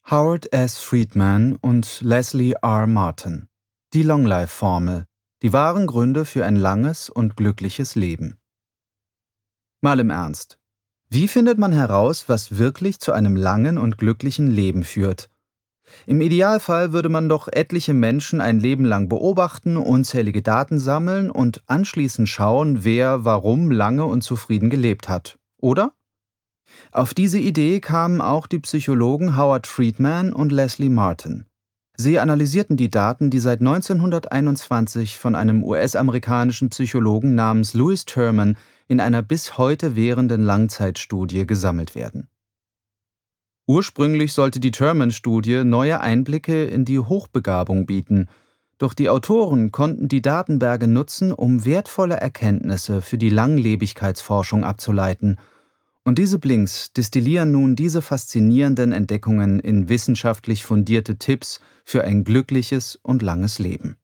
Howard S. Friedman und Leslie R. Martin. Die Long-Life-Formel. Die wahren Gründe für ein langes und glückliches Leben. Mal im Ernst. Wie findet man heraus, was wirklich zu einem langen und glücklichen Leben führt? Im Idealfall würde man doch etliche Menschen ein Leben lang beobachten, unzählige Daten sammeln und anschließend schauen, wer warum lange und zufrieden gelebt hat. Oder? Auf diese Idee kamen auch die Psychologen Howard Friedman und Leslie Martin. Sie analysierten die Daten, die seit 1921 von einem US-amerikanischen Psychologen namens Lewis Terman in einer bis heute währenden Langzeitstudie gesammelt werden. Ursprünglich sollte die Terman-Studie neue Einblicke in die Hochbegabung bieten, doch die Autoren konnten die Datenberge nutzen, um wertvolle Erkenntnisse für die Langlebigkeitsforschung abzuleiten. Und diese Blinks destillieren nun diese faszinierenden Entdeckungen in wissenschaftlich fundierte Tipps für ein glückliches und langes Leben.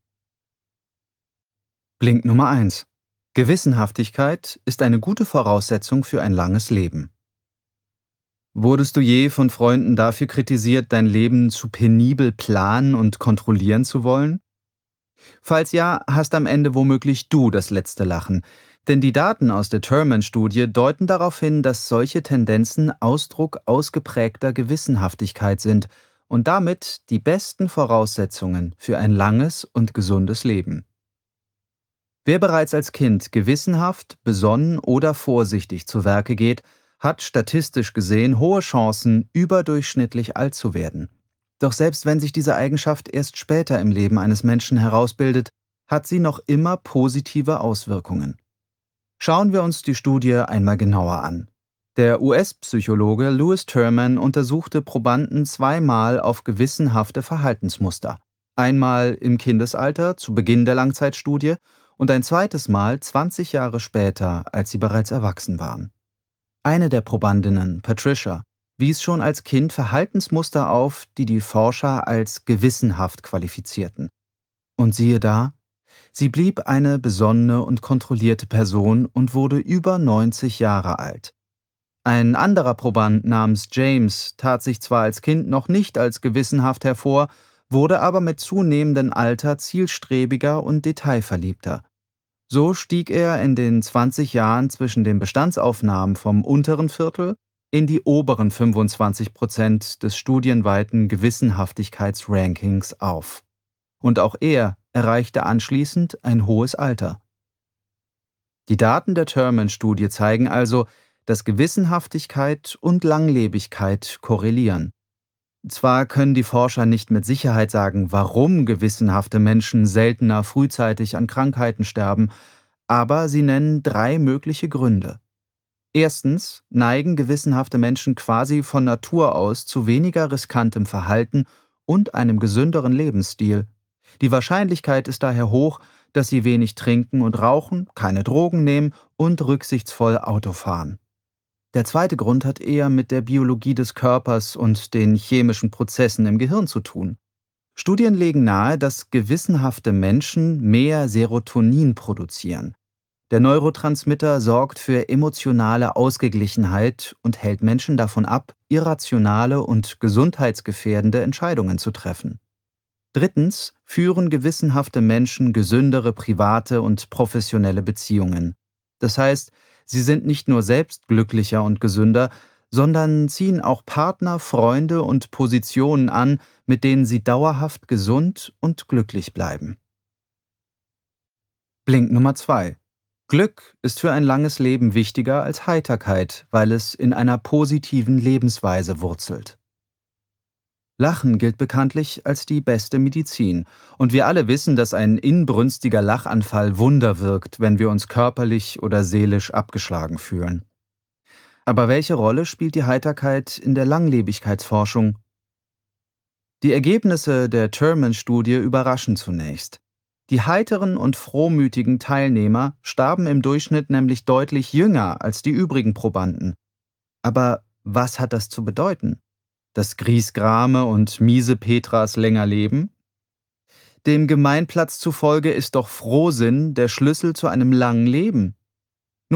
Blink Nummer 1. Gewissenhaftigkeit ist eine gute Voraussetzung für ein langes Leben. Wurdest du je von Freunden dafür kritisiert, dein Leben zu penibel planen und kontrollieren zu wollen? Falls ja, hast am Ende womöglich du das letzte Lachen. Denn die Daten aus der Terman-Studie deuten darauf hin, dass solche Tendenzen Ausdruck ausgeprägter Gewissenhaftigkeit sind und damit die besten Voraussetzungen für ein langes und gesundes Leben. Wer bereits als Kind gewissenhaft, besonnen oder vorsichtig zu Werke geht, hat statistisch gesehen hohe Chancen, überdurchschnittlich alt zu werden. Doch selbst wenn sich diese Eigenschaft erst später im Leben eines Menschen herausbildet, hat sie noch immer positive Auswirkungen. Schauen wir uns die Studie einmal genauer an. Der US-Psychologe Lewis Terman untersuchte Probanden zweimal auf gewissenhafte Verhaltensmuster. Einmal im Kindesalter zu Beginn der Langzeitstudie und ein zweites Mal 20 Jahre später, als sie bereits erwachsen waren. Eine der Probandinnen, Patricia, wies schon als Kind Verhaltensmuster auf, die die Forscher als gewissenhaft qualifizierten. Und siehe da, sie blieb eine besonnene und kontrollierte Person und wurde über 90 Jahre alt. Ein anderer Proband namens James tat sich zwar als Kind noch nicht als gewissenhaft hervor, wurde aber mit zunehmendem Alter zielstrebiger und detailverliebter. So stieg er in den 20 Jahren zwischen den Bestandsaufnahmen vom unteren Viertel in die oberen 25% des studienweiten Gewissenhaftigkeitsrankings auf. Und auch er erreichte anschließend ein hohes Alter. Die Daten der Terman-Studie zeigen also, dass Gewissenhaftigkeit und Langlebigkeit korrelieren. Zwar können die Forscher nicht mit Sicherheit sagen, warum gewissenhafte Menschen seltener frühzeitig an Krankheiten sterben, aber sie nennen 3 mögliche Gründe. Erstens neigen gewissenhafte Menschen quasi von Natur aus zu weniger riskantem Verhalten und einem gesünderen Lebensstil. Die Wahrscheinlichkeit ist daher hoch, dass sie wenig trinken und rauchen, keine Drogen nehmen und rücksichtsvoll Auto fahren. Der zweite Grund hat eher mit der Biologie des Körpers und den chemischen Prozessen im Gehirn zu tun. Studien legen nahe, dass gewissenhafte Menschen mehr Serotonin produzieren. Der Neurotransmitter sorgt für emotionale Ausgeglichenheit und hält Menschen davon ab, irrationale und gesundheitsgefährdende Entscheidungen zu treffen. Drittens führen gewissenhafte Menschen gesündere private und professionelle Beziehungen. Das heißt, sie sind nicht nur selbst glücklicher und gesünder, sondern ziehen auch Partner, Freunde und Positionen an, mit denen sie dauerhaft gesund und glücklich bleiben. Blink Nummer 2. Glück ist für ein langes Leben wichtiger als Heiterkeit, weil es in einer positiven Lebensweise wurzelt. Lachen gilt bekanntlich als die beste Medizin. Und wir alle wissen, dass ein inbrünstiger Lachanfall Wunder wirkt, wenn wir uns körperlich oder seelisch abgeschlagen fühlen. Aber welche Rolle spielt die Heiterkeit in der Langlebigkeitsforschung? Die Ergebnisse der Terman-Studie überraschen zunächst. Die heiteren und frohmütigen Teilnehmer starben im Durchschnitt nämlich deutlich jünger als die übrigen Probanden. Aber was hat das zu bedeuten? Dass Griesgrame und miese Petras länger leben? Dem Gemeinplatz zufolge ist doch Frohsinn der Schlüssel zu einem langen Leben. Nun,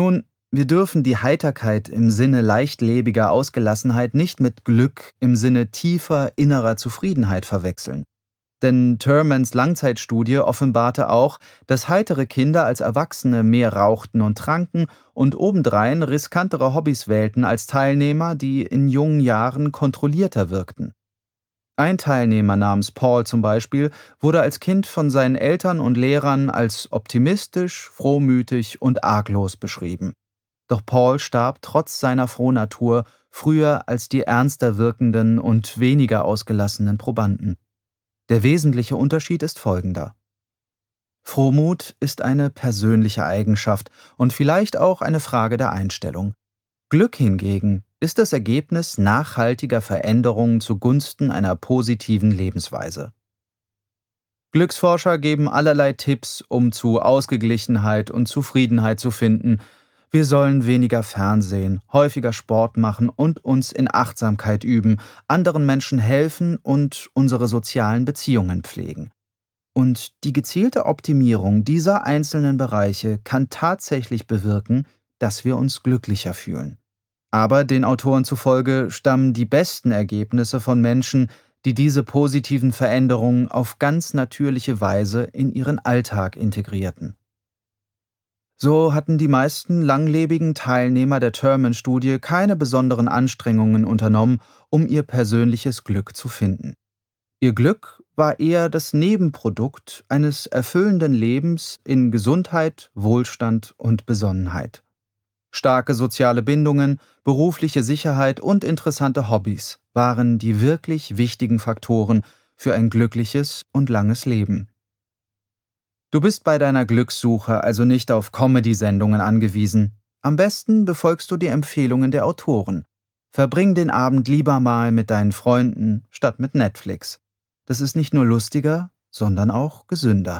Wir dürfen die Heiterkeit im Sinne leichtlebiger Ausgelassenheit nicht mit Glück im Sinne tiefer innerer Zufriedenheit verwechseln. Denn Thurmans Langzeitstudie offenbarte auch, dass heitere Kinder als Erwachsene mehr rauchten und tranken und obendrein riskantere Hobbys wählten als Teilnehmer, die in jungen Jahren kontrollierter wirkten. Ein Teilnehmer namens Paul zum Beispiel wurde als Kind von seinen Eltern und Lehrern als optimistisch, frohmütig und arglos beschrieben. Doch Paul starb trotz seiner Frohnatur früher als die ernster wirkenden und weniger ausgelassenen Probanden. Der wesentliche Unterschied ist folgender: Frohmut ist eine persönliche Eigenschaft und vielleicht auch eine Frage der Einstellung. Glück hingegen ist das Ergebnis nachhaltiger Veränderungen zugunsten einer positiven Lebensweise. Glücksforscher geben allerlei Tipps, um zu Ausgeglichenheit und Zufriedenheit zu finden. Wir sollen weniger Fernsehen, häufiger Sport machen und uns in Achtsamkeit üben, anderen Menschen helfen und unsere sozialen Beziehungen pflegen. Und die gezielte Optimierung dieser einzelnen Bereiche kann tatsächlich bewirken, dass wir uns glücklicher fühlen. Aber den Autoren zufolge stammen die besten Ergebnisse von Menschen, die diese positiven Veränderungen auf ganz natürliche Weise in ihren Alltag integrierten. So hatten die meisten langlebigen Teilnehmer der Thurman-Studie keine besonderen Anstrengungen unternommen, um ihr persönliches Glück zu finden. Ihr Glück war eher das Nebenprodukt eines erfüllenden Lebens in Gesundheit, Wohlstand und Besonnenheit. Starke soziale Bindungen, berufliche Sicherheit und interessante Hobbys waren die wirklich wichtigen Faktoren für ein glückliches und langes Leben. Du bist bei deiner Glückssuche also nicht auf Comedy-Sendungen angewiesen. Am besten befolgst du die Empfehlungen der Autoren. Verbring den Abend lieber mal mit deinen Freunden statt mit Netflix. Das ist nicht nur lustiger, sondern auch gesünder.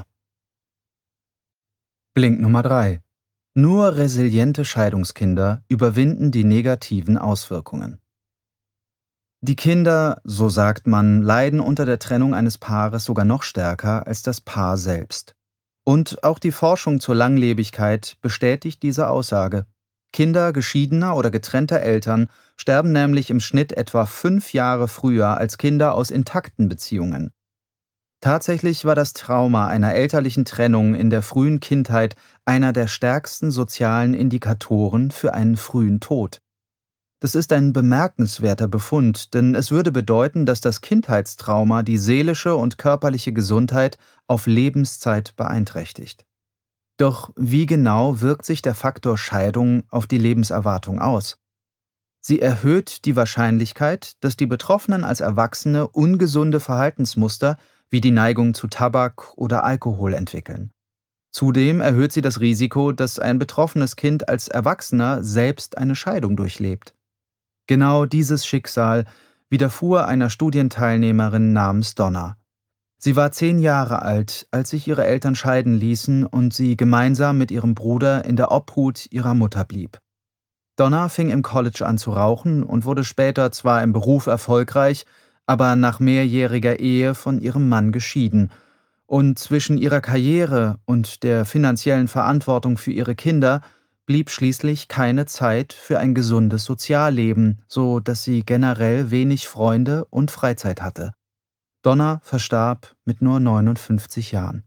Blink Nummer 3: Nur resiliente Scheidungskinder überwinden die negativen Auswirkungen. Die Kinder, so sagt man, leiden unter der Trennung eines Paares sogar noch stärker als das Paar selbst. Und auch die Forschung zur Langlebigkeit bestätigt diese Aussage. Kinder geschiedener oder getrennter Eltern sterben nämlich im Schnitt etwa 5 Jahre früher als Kinder aus intakten Beziehungen. Tatsächlich war das Trauma einer elterlichen Trennung in der frühen Kindheit einer der stärksten sozialen Indikatoren für einen frühen Tod. Das ist ein bemerkenswerter Befund, denn es würde bedeuten, dass das Kindheitstrauma die seelische und körperliche Gesundheit auf Lebenszeit beeinträchtigt. Doch wie genau wirkt sich der Faktor Scheidung auf die Lebenserwartung aus? Sie erhöht die Wahrscheinlichkeit, dass die Betroffenen als Erwachsene ungesunde Verhaltensmuster wie die Neigung zu Tabak oder Alkohol entwickeln. Zudem erhöht sie das Risiko, dass ein betroffenes Kind als Erwachsener selbst eine Scheidung durchlebt. Genau dieses Schicksal widerfuhr einer Studienteilnehmerin namens Donna. Sie war 10 Jahre alt, als sich ihre Eltern scheiden ließen und sie gemeinsam mit ihrem Bruder in der Obhut ihrer Mutter blieb. Donna fing im College an zu rauchen und wurde später zwar im Beruf erfolgreich, aber nach mehrjähriger Ehe von ihrem Mann geschieden. Und zwischen ihrer Karriere und der finanziellen Verantwortung für ihre Kinder blieb schließlich keine Zeit für ein gesundes Sozialleben, so dass sie generell wenig Freunde und Freizeit hatte. Donna verstarb mit nur 59 Jahren.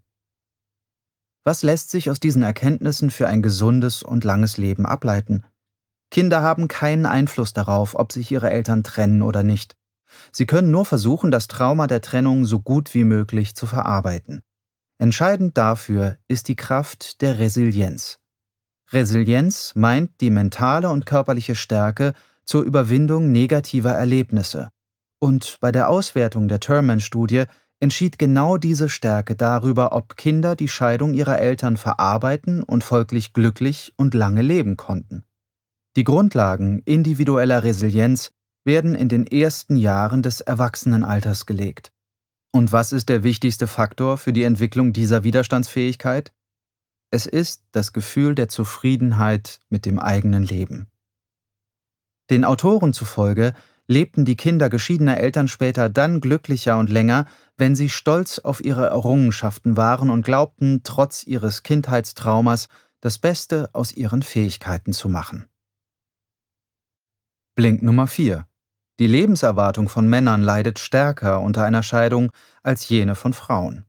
Was lässt sich aus diesen Erkenntnissen für ein gesundes und langes Leben ableiten? Kinder haben keinen Einfluss darauf, ob sich ihre Eltern trennen oder nicht. Sie können nur versuchen, das Trauma der Trennung so gut wie möglich zu verarbeiten. Entscheidend dafür ist die Kraft der Resilienz. Resilienz meint die mentale und körperliche Stärke zur Überwindung negativer Erlebnisse. Und bei der Auswertung der Thurman-Studie entschied genau diese Stärke darüber, ob Kinder die Scheidung ihrer Eltern verarbeiten und folglich glücklich und lange leben konnten. Die Grundlagen individueller Resilienz werden in den ersten Jahren des Erwachsenenalters gelegt. Und was ist der wichtigste Faktor für die Entwicklung dieser Widerstandsfähigkeit? Es ist das Gefühl der Zufriedenheit mit dem eigenen Leben. Den Autoren zufolge lebten die Kinder geschiedener Eltern später dann glücklicher und länger, wenn sie stolz auf ihre Errungenschaften waren und glaubten, trotz ihres Kindheitstraumas das Beste aus ihren Fähigkeiten zu machen. Blink Nummer 4. Die Lebenserwartung von Männern leidet stärker unter einer Scheidung als jene von Frauen.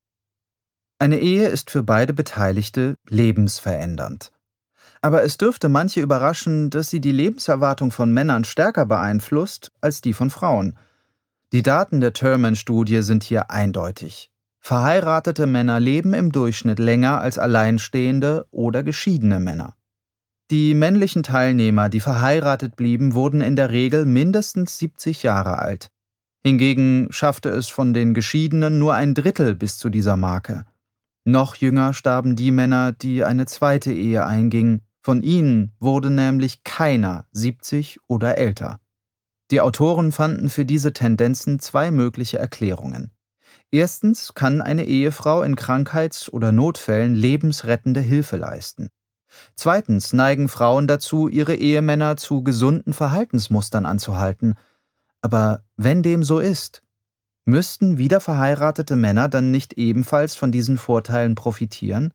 Eine Ehe ist für beide Beteiligte lebensverändernd. Aber es dürfte manche überraschen, dass sie die Lebenserwartung von Männern stärker beeinflusst als die von Frauen. Die Daten der Thurman-Studie sind hier eindeutig. Verheiratete Männer leben im Durchschnitt länger als alleinstehende oder geschiedene Männer. Die männlichen Teilnehmer, die verheiratet blieben, wurden in der Regel mindestens 70 Jahre alt. Hingegen schaffte es von den Geschiedenen nur ein Drittel bis zu dieser Marke. Noch jünger starben die Männer, die eine zweite Ehe eingingen. Von ihnen wurde nämlich keiner 70 oder älter. Die Autoren fanden für diese Tendenzen zwei mögliche Erklärungen. Erstens kann eine Ehefrau in Krankheits- oder Notfällen lebensrettende Hilfe leisten. Zweitens neigen Frauen dazu, ihre Ehemänner zu gesunden Verhaltensmustern anzuhalten. Aber wenn dem so ist, müssten wiederverheiratete Männer dann nicht ebenfalls von diesen Vorteilen profitieren?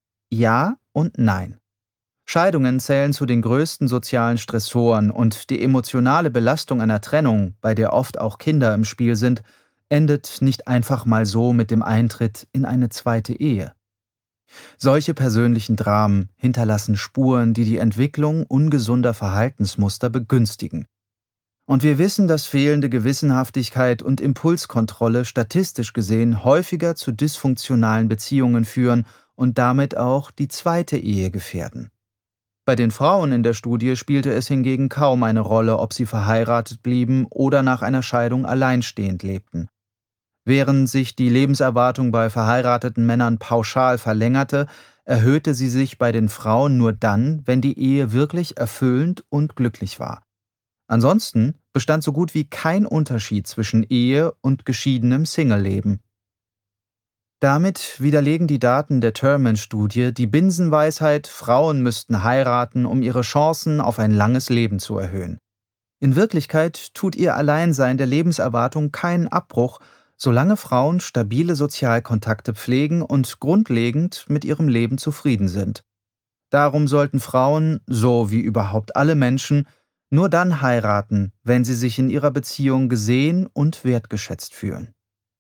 Ja und nein. Scheidungen zählen zu den größten sozialen Stressoren und die emotionale Belastung einer Trennung, bei der oft auch Kinder im Spiel sind, endet nicht einfach mal so mit dem Eintritt in eine zweite Ehe. Solche persönlichen Dramen hinterlassen Spuren, die die Entwicklung ungesunder Verhaltensmuster begünstigen. Und wir wissen, dass fehlende Gewissenhaftigkeit und Impulskontrolle statistisch gesehen häufiger zu dysfunktionalen Beziehungen führen und damit auch die zweite Ehe gefährden. Bei den Frauen in der Studie spielte es hingegen kaum eine Rolle, ob sie verheiratet blieben oder nach einer Scheidung alleinstehend lebten. Während sich die Lebenserwartung bei verheirateten Männern pauschal verlängerte, erhöhte sie sich bei den Frauen nur dann, wenn die Ehe wirklich erfüllend und glücklich war. Ansonsten bestand so gut wie kein Unterschied zwischen Ehe und geschiedenem Singleleben. Damit widerlegen die Daten der Thurman-Studie die Binsenweisheit, Frauen müssten heiraten, um ihre Chancen auf ein langes Leben zu erhöhen. In Wirklichkeit tut ihr Alleinsein der Lebenserwartung keinen Abbruch, solange Frauen stabile Sozialkontakte pflegen und grundlegend mit ihrem Leben zufrieden sind. Darum sollten Frauen, so wie überhaupt alle Menschen, nur dann heiraten, wenn sie sich in ihrer Beziehung gesehen und wertgeschätzt fühlen.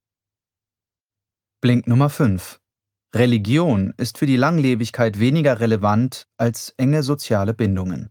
Blink Nummer 5. Religion ist für die Langlebigkeit weniger relevant als enge soziale Bindungen.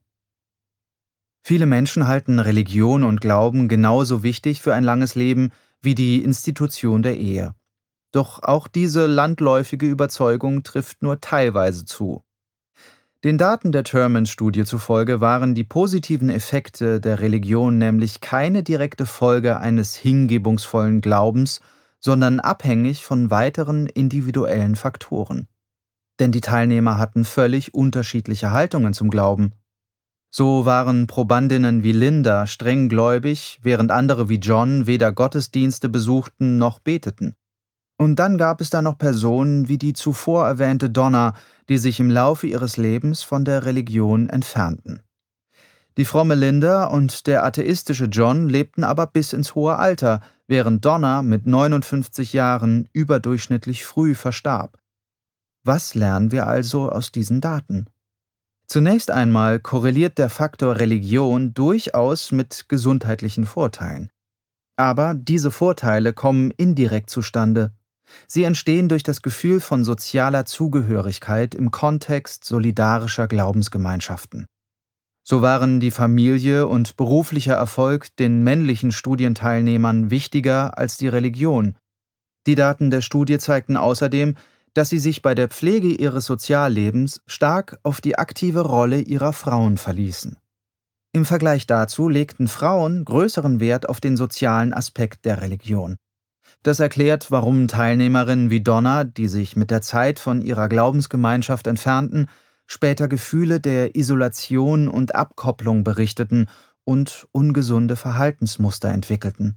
Viele Menschen halten Religion und Glauben genauso wichtig für ein langes Leben wie die Institution der Ehe. Doch auch diese landläufige Überzeugung trifft nur teilweise zu. Den Daten der Thurman-Studie zufolge waren die positiven Effekte der Religion nämlich keine direkte Folge eines hingebungsvollen Glaubens, sondern abhängig von weiteren individuellen Faktoren. Denn die Teilnehmer hatten völlig unterschiedliche Haltungen zum Glauben. So waren Probandinnen wie Linda streng gläubig, während andere wie John weder Gottesdienste besuchten noch beteten. Und dann gab es da noch Personen wie die zuvor erwähnte Donna, die sich im Laufe ihres Lebens von der Religion entfernten. Die fromme Linda und der atheistische John lebten aber bis ins hohe Alter, während Donna mit 59 Jahren überdurchschnittlich früh verstarb. Was lernen wir also aus diesen Daten? Zunächst einmal korreliert der Faktor Religion durchaus mit gesundheitlichen Vorteilen. Aber diese Vorteile kommen indirekt zustande. Sie entstehen durch das Gefühl von sozialer Zugehörigkeit im Kontext solidarischer Glaubensgemeinschaften. So waren die Familie und beruflicher Erfolg den männlichen Studienteilnehmern wichtiger als die Religion. Die Daten der Studie zeigten außerdem, dass sie sich bei der Pflege ihres Soziallebens stark auf die aktive Rolle ihrer Frauen verließen. Im Vergleich dazu legten Frauen größeren Wert auf den sozialen Aspekt der Religion. Das erklärt, warum Teilnehmerinnen wie Donna, die sich mit der Zeit von ihrer Glaubensgemeinschaft entfernten, später Gefühle der Isolation und Abkopplung berichteten und ungesunde Verhaltensmuster entwickelten.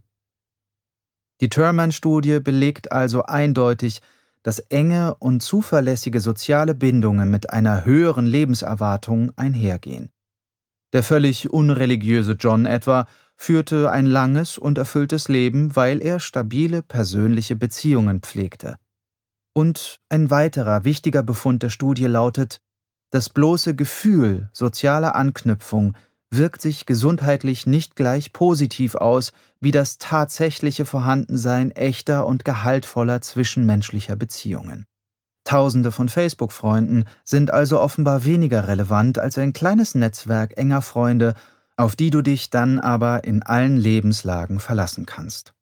Die Thurman-Studie belegt also eindeutig, dass enge und zuverlässige soziale Bindungen mit einer höheren Lebenserwartung einhergehen. Der völlig unreligiöse John etwa führte ein langes und erfülltes Leben, weil er stabile persönliche Beziehungen pflegte. Und ein weiterer wichtiger Befund der Studie lautet: Das bloße Gefühl sozialer Anknüpfung wirkt sich gesundheitlich nicht gleich positiv aus wie das tatsächliche Vorhandensein echter und gehaltvoller zwischenmenschlicher Beziehungen. Tausende von Facebook-Freunden sind also offenbar weniger relevant als ein kleines Netzwerk enger Freunde, auf die du dich dann aber in allen Lebenslagen verlassen kannst.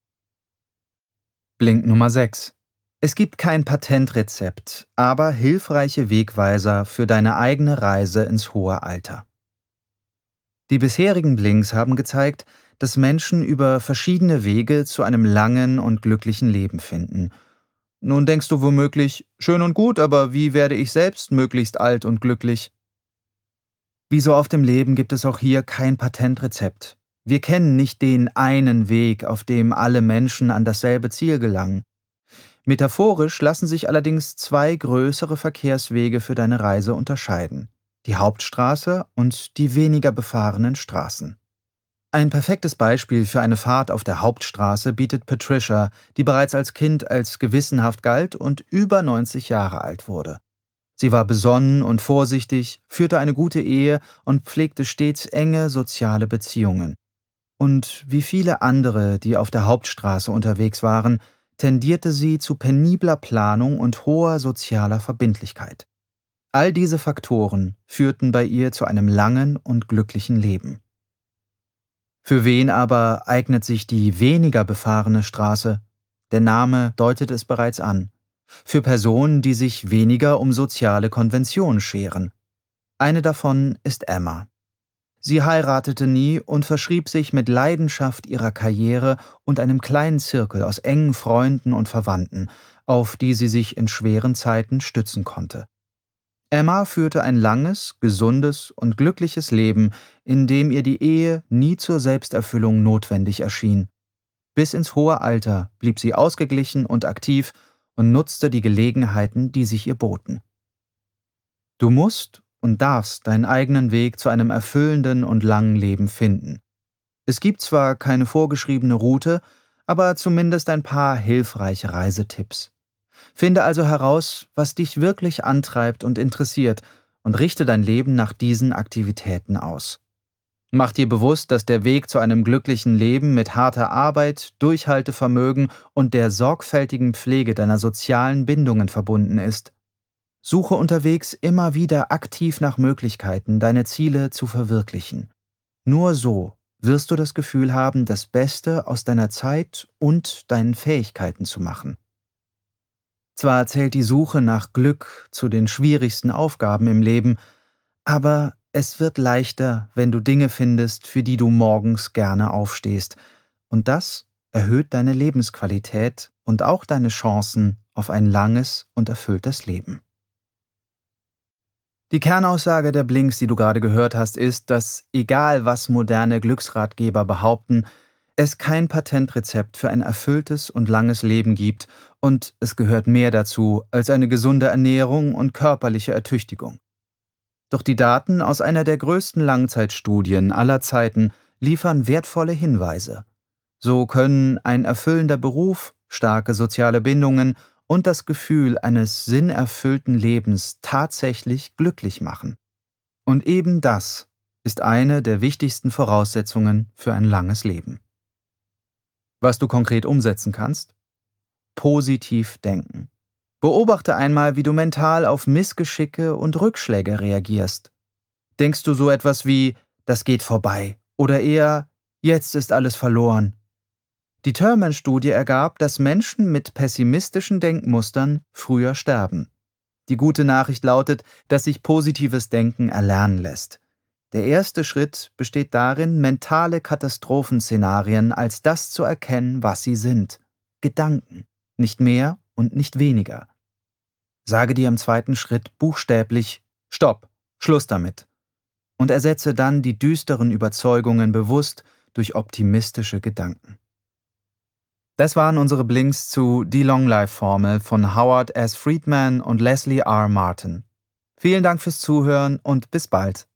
Blink Nummer 6. Es gibt kein Patentrezept, aber hilfreiche Wegweiser für deine eigene Reise ins hohe Alter. Die bisherigen Blinks haben gezeigt, dass Menschen über verschiedene Wege zu einem langen und glücklichen Leben finden. Nun denkst du womöglich, schön und gut, aber wie werde ich selbst möglichst alt und glücklich? Wie so oft im Leben gibt es auch hier kein Patentrezept. Wir kennen nicht den einen Weg, auf dem alle Menschen an dasselbe Ziel gelangen. Metaphorisch lassen sich allerdings zwei größere Verkehrswege für deine Reise unterscheiden: die Hauptstraße und die weniger befahrenen Straßen. Ein perfektes Beispiel für eine Fahrt auf der Hauptstraße bietet Patricia, die bereits als Kind als gewissenhaft galt und über 90 Jahre alt wurde. Sie war besonnen und vorsichtig, führte eine gute Ehe und pflegte stets enge soziale Beziehungen. Und wie viele andere, die auf der Hauptstraße unterwegs waren, tendierte sie zu penibler Planung und hoher sozialer Verbindlichkeit. All diese Faktoren führten bei ihr zu einem langen und glücklichen Leben. Für wen aber eignet sich die weniger befahrene Straße? Der Name deutet es bereits an. Für Personen, die sich weniger um soziale Konventionen scheren. Eine davon ist Emma. Sie heiratete nie und verschrieb sich mit Leidenschaft ihrer Karriere und einem kleinen Zirkel aus engen Freunden und Verwandten, auf die sie sich in schweren Zeiten stützen konnte. Emma führte ein langes, gesundes und glückliches Leben, in dem ihr die Ehe nie zur Selbsterfüllung notwendig erschien. Bis ins hohe Alter blieb sie ausgeglichen und aktiv und nutzte die Gelegenheiten, die sich ihr boten. Du musst und darfst deinen eigenen Weg zu einem erfüllenden und langen Leben finden. Es gibt zwar keine vorgeschriebene Route, aber zumindest ein paar hilfreiche Reisetipps. Finde also heraus, was dich wirklich antreibt und interessiert, und richte dein Leben nach diesen Aktivitäten aus. Mach dir bewusst, dass der Weg zu einem glücklichen Leben mit harter Arbeit, Durchhaltevermögen und der sorgfältigen Pflege deiner sozialen Bindungen verbunden ist. Suche unterwegs immer wieder aktiv nach Möglichkeiten, deine Ziele zu verwirklichen. Nur so wirst du das Gefühl haben, das Beste aus deiner Zeit und deinen Fähigkeiten zu machen. Zwar zählt die Suche nach Glück zu den schwierigsten Aufgaben im Leben, aber es wird leichter, wenn du Dinge findest, für die du morgens gerne aufstehst. Und das erhöht deine Lebensqualität und auch deine Chancen auf ein langes und erfülltes Leben. Die Kernaussage der Blinks, die du gerade gehört hast, ist, dass egal was moderne Glücksratgeber behaupten, es kein Patentrezept für ein erfülltes und langes Leben gibt und es gehört mehr dazu als eine gesunde Ernährung und körperliche Ertüchtigung. Doch die Daten aus einer der größten Langzeitstudien aller Zeiten liefern wertvolle Hinweise. So können ein erfüllender Beruf, starke soziale Bindungen und das Gefühl eines sinnerfüllten Lebens tatsächlich glücklich machen. Und eben das ist eine der wichtigsten Voraussetzungen für ein langes Leben. Was du konkret umsetzen kannst? Positiv denken. Beobachte einmal, wie du mental auf Missgeschicke und Rückschläge reagierst. Denkst du so etwas wie, das geht vorbei, oder eher, jetzt ist alles verloren? Die Thurman-Studie ergab, dass Menschen mit pessimistischen Denkmustern früher sterben. Die gute Nachricht lautet, dass sich positives Denken erlernen lässt. Der erste Schritt besteht darin, mentale Katastrophenszenarien als das zu erkennen, was sie sind: Gedanken, nicht mehr und nicht weniger. Sage dir im zweiten Schritt buchstäblich: Stopp, Schluss damit, und ersetze dann die düsteren Überzeugungen bewusst durch optimistische Gedanken. Das waren unsere Blinks zu Die Long Life Formel von Howard S. Friedman und Leslie R. Martin. Vielen Dank fürs Zuhören und bis bald.